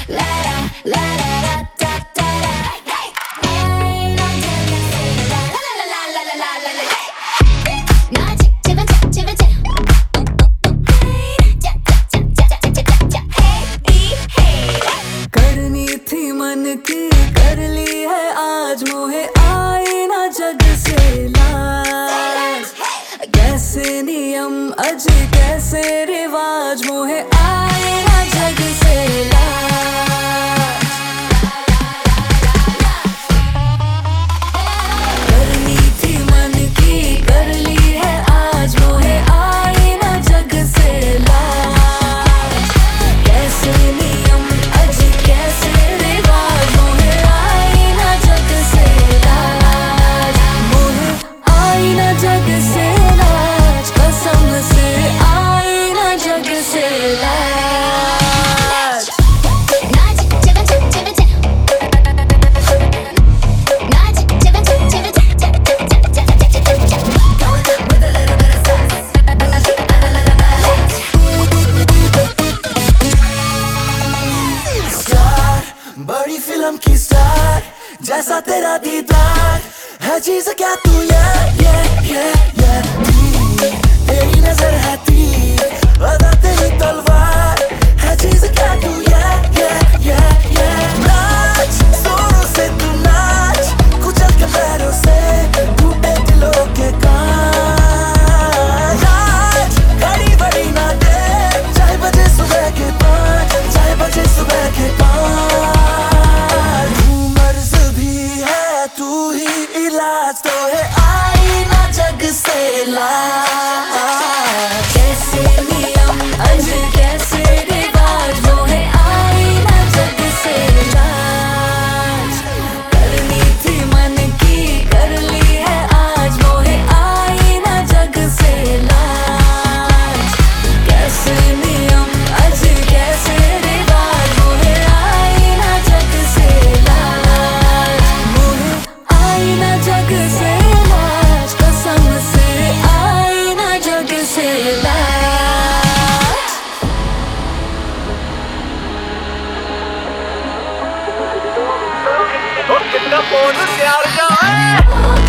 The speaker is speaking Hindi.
करनी थी मन की कर ली है आज, मोहे आए ना जग से लाज। कैसे नियम अज कैसे रिवाज, मोहे आए ना जग से लाज। करनी थी मन की कर ली है आज, मोहे आए ना जग से लाज। कैसे नियम अज कैसे रिवाज, मोहे आए ना जग से लाज। मोहे आए ना जग से लाज, कसम से आए ना जग से लाज। बड़ी फिल्म की स्टार जैसा तेरा दीदार है, चीज क्या तू ये तेरी नजर है तीर, अदा तेरी तलवार है, चीज क्या तू ये नाच जोरों से तू नाच, कुचल के पैरों से टूटे दिलों के कांच। नाच घड़ी बड़ी ना दे, चाहे बजे सुबह के 5, चाहे बजे सुबह के 5। तू ही इलाज तो है, आई ना जग से लाज। कैसे नियम अज कैसे रिवाज, मोहे आए ना जग से लाज। करनी थी मन की कर ली है आज, मोहे आए ना जग से लाज। कैसे नियम अज कैसे रिवाज, मोहे आए ना जग से लाज। मोहे आए ना जग से लाज, कसम से आए ना जग से लाज। कितना फोन तैयार